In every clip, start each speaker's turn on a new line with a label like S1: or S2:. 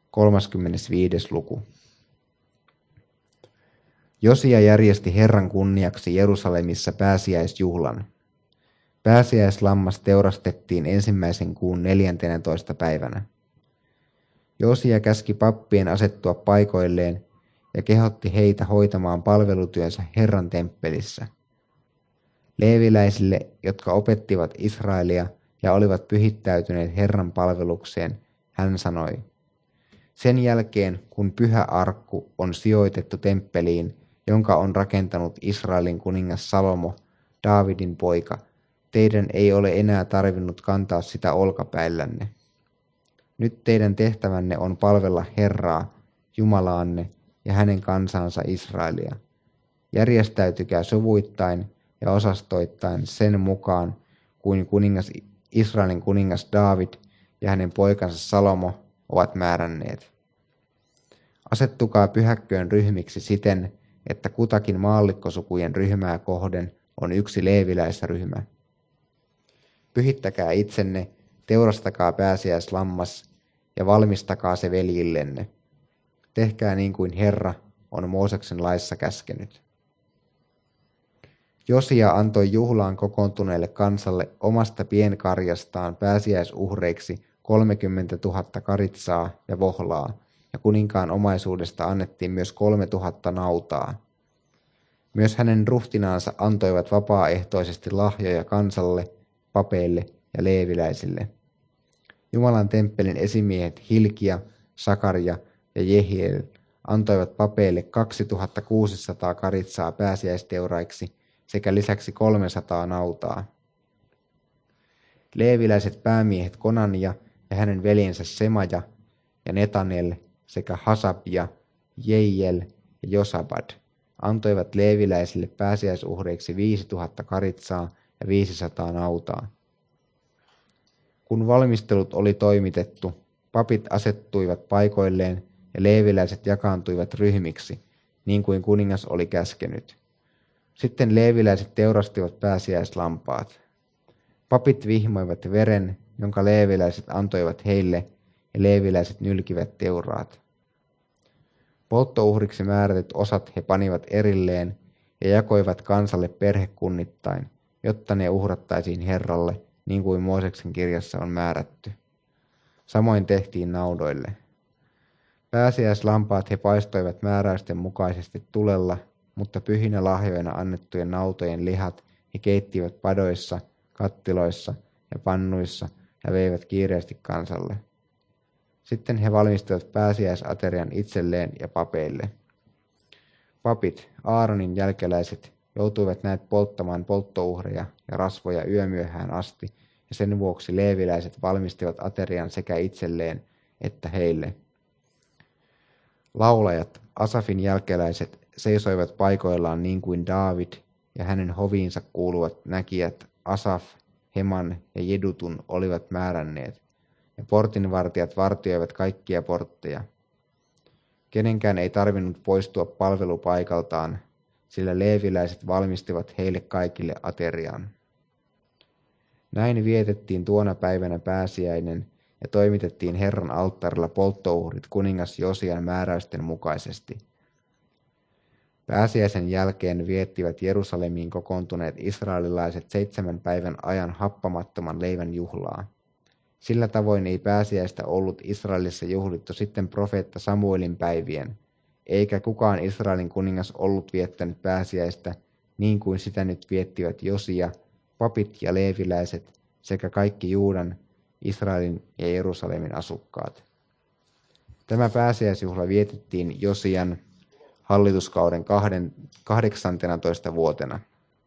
S1: 35. luku. Josia järjesti Herran kunniaksi Jerusalemissa pääsiäisjuhlan. Pääsiäislammas teurastettiin ensimmäisen kuun 14. päivänä. Josia käski pappien asettua paikoilleen ja kehotti heitä hoitamaan palvelutyönsä Herran temppelissä. Leeviläisille, jotka opettivat Israelia ja olivat pyhittäytyneet Herran palvelukseen, hän sanoi: sen jälkeen, kun pyhä arkku on sijoitettu temppeliin, jonka on rakentanut Israelin kuningas Salomo, Daavidin poika, teidän ei ole enää tarvinnut kantaa sitä olkapäillänne. Nyt teidän tehtävänne on palvella Herraa, Jumalaanne ja hänen kansansa Israelia. Järjestäytykää suvuittain ja osastoittain sen mukaan, kuin Israelin kuningas Daavid ja hänen poikansa Salomo ovat määränneet. Asettukaa pyhäkköön ryhmiksi siten, että kutakin maallikkosukujen ryhmää kohden on yksi leeviläisryhmä. Pyhittäkää itsenne, teurastakaa pääsiäislammas ja valmistakaa se veljillenne. Tehkää niin kuin Herra on Mooseksen laissa käskenyt. Josia antoi juhlaan kokoontuneelle kansalle omasta pienkarjastaan pääsiäisuhreiksi 30 000 karitsaa ja vohlaa, ja kuninkaan omaisuudesta annettiin myös 3 000 nautaa. Myös hänen ruhtinaansa antoivat vapaaehtoisesti lahjoja kansalle, papeille ja leeviläisille. Jumalan temppelin esimiehet Hilkia, Sakaria ja Jehiel antoivat papeille 2600 karitsaa pääsiäisteuraiksi sekä lisäksi 300 nautaa. Leeviläiset päämiehet Konania ja hänen veljensä Semaja ja Netanel sekä Hasabja, Jeiel ja Josabad antoivat leeviläisille pääsiäisuhreiksi 5000 karitsaa ja 500 nautaa. Kun valmistelut oli toimitettu, papit asettuivat paikoilleen ja leeviläiset jakaantuivat ryhmiksi, niin kuin kuningas oli käskenyt. Sitten leeviläiset teurastivat pääsiäislampaat. Papit vihmoivat veren, jonka leeviläiset antoivat heille, ja leeviläiset nylkivät teuraat. Polttouhriksi määrätyt osat he panivat erilleen ja jakoivat kansalle perhekunnittain, jotta ne uhrattaisiin Herralle, niin kuin Mooseksen kirjassa on määrätty. Samoin tehtiin naudoille. Pääsiäislampaat he paistoivat määräysten mukaisesti tulella, mutta pyhinä lahjoina annettujen nautojen lihat he keittivät padoissa, kattiloissa ja pannuissa ja veivät kiireesti kansalle. Sitten he valmistivat pääsiäisaterian itselleen ja papeille. Papit, Aaronin jälkeläiset, joutuivat näet polttamaan polttouhreja ja rasvoja yömyöhään asti, ja sen vuoksi leeviläiset valmistivat aterian sekä itselleen että heille. Laulajat, Asafin jälkeläiset, seisoivat paikoillaan niin kuin Daavid ja hänen hoviinsa kuuluvat näkijät Asaf, Heman ja Jedutun olivat määränneet, ja portinvartijat vartioivat kaikkia portteja. Kenenkään ei tarvinnut poistua palvelupaikaltaan, sillä leeviläiset valmistivat heille kaikille aterian. Näin vietettiin tuona päivänä pääsiäinen ja toimitettiin Herran alttarilla polttouhrit kuningas Josian määräysten mukaisesti. Pääsiäisen jälkeen viettivät Jerusalemiin kokoontuneet israelilaiset 7 päivän ajan happamattoman leivän juhlaa. Sillä tavoin ei pääsiäistä ollut Israelissa juhlittu sitten profeetta Samuelin päivien, eikä kukaan Israelin kuningas ollut viettänyt pääsiäistä niin kuin sitä nyt viettivät Josia, papit ja leeviläiset sekä kaikki Juudan, Israelin ja Jerusalemin asukkaat. Tämä pääsiäisjuhla vietettiin Josian hallituskauden 18 vuotena.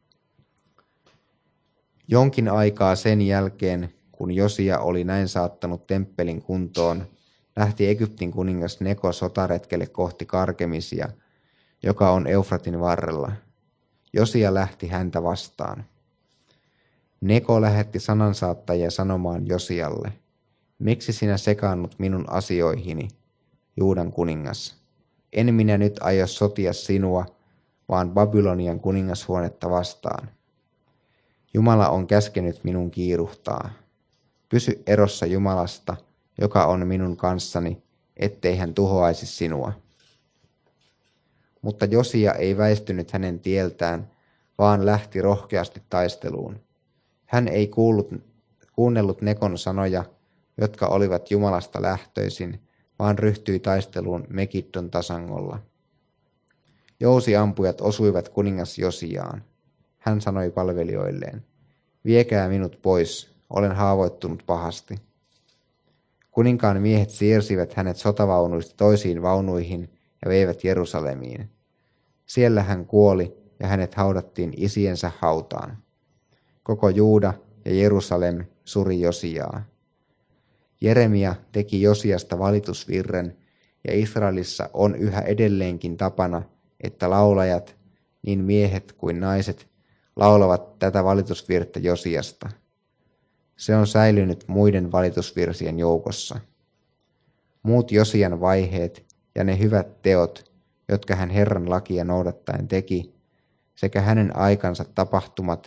S1: Jonkin aikaa sen jälkeen, kun Josia oli näin saattanut temppelin kuntoon, lähti Egyptin kuningas Neko sotaretkelle kohti Karkemisia, joka on Eufratin varrella. Josia lähti häntä vastaan. Neko lähetti sanansaattajia sanomaan Josialle: miksi sinä sekaannut minun asioihini, Juudan kuningas? En minä nyt aio sotia sinua, vaan Babylonian kuningashuonetta vastaan. Jumala on käskenyt minun kiiruhtaa. Pysy erossa Jumalasta, joka on minun kanssani, ettei hän tuhoaisi sinua. Mutta Josia ei väistynyt hänen tieltään, vaan lähti rohkeasti taisteluun. Hän ei kuunnellut Nekon sanoja, jotka olivat Jumalasta lähtöisin, vaan ryhtyi taisteluun Megiddon tasangolla. Jousiampujat osuivat kuningas Josiaan. Hän sanoi palvelijoilleen, viekää minut pois, olen haavoittunut pahasti. Kuninkaan miehet siirsivät hänet sotavaunuista toisiin vaunuihin ja veivät Jerusalemiin. Siellä hän kuoli ja hänet haudattiin isiensä hautaan. Koko Juuda ja Jerusalem suri Josiaa. Jeremia teki Josiasta valitusvirren, ja Israelissa on yhä edelleenkin tapana, että laulajat, niin miehet kuin naiset, laulavat tätä valitusvirttä Josiasta. Se on säilynyt muiden valitusvirsien joukossa. Muut Josian vaiheet ja ne hyvät teot, jotka hän Herran lakia noudattaen teki, sekä hänen aikansa tapahtumat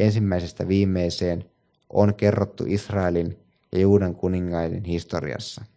S1: ensimmäisestä viimeiseen, on kerrottu Israelin ja Juudan kuningaiden historiassa.